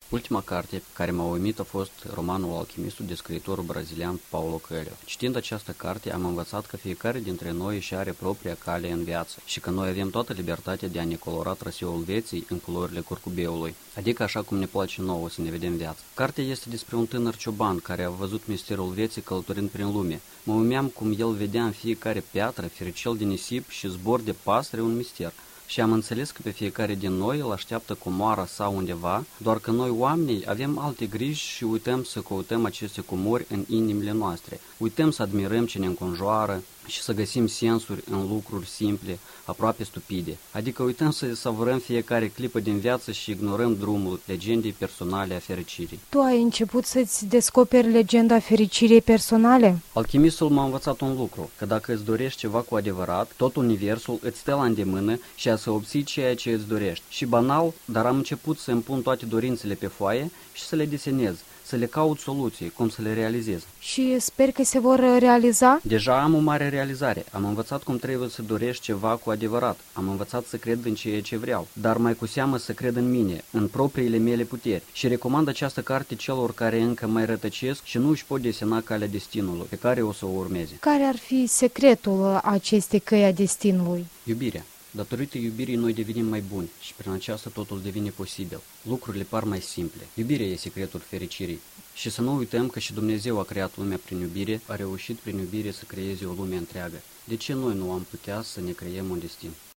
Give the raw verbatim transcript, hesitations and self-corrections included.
Ultima carte pe care m-a uimit a fost romanul Alchimistul de scriitorul brazilian Paulo Coelho. Citind această carte am învățat că fiecare dintre noi își are propria cale în viață și că noi avem toată libertatea de a ne colora traseul vieții în culorile curcubeului, adică așa cum ne place nouă să ne vedem viața. Cartea este despre un tânăr cioban care a văzut misterul vieții călătorind prin lume. Mă uimeam cum el vedea în fiecare piatră, firicel de nisip și zbor de pasăre un mister. Și am înțeles că pe fiecare din noi îl așteaptă comoara sau undeva, doar că noi oamenii avem alte griji și uităm să căutăm aceste comori în inimile noastre. Uităm să admirăm ce ne înconjoară și să găsim sensuri în lucruri simple, aproape stupide. Adică uităm să savurăm fiecare clipă din viață și ignorăm drumul legendei personale a fericirii. Tu ai început să-ți descoperi legenda fericirii personale? Alchimistul m-a învățat un lucru, că dacă îți dorești ceva cu adevărat, tot universul îți stă la îndemână și a să obții ceea ce îți dorești. Și banal, dar am început să îmi pun toate dorințele pe foaie și să le desenez, să le caut soluții, cum să le realizez. Și sper că se vor realiza? Deja am o mare realizare. Am învățat cum trebuie să dorești ceva cu adevărat. Am învățat să cred în ceea ce vreau, dar mai cu seamă să cred în mine, în propriile mele puteri. Și recomand această carte celor care încă mai rătăcesc și nu își pot desena calea destinului, pe care o să o urmeze. Care ar fi secretul acestei căi a destinului? Iubirea. Datorită iubirii noi devenim mai buni și prin aceasta totul devine posibil. Lucrurile par mai simple. Iubirea e secretul fericirii. Și să nu uităm că și Dumnezeu a creat lumea prin iubire, a reușit prin iubire să creeze o lume întreagă. De ce noi nu am putea să ne creăm un destin?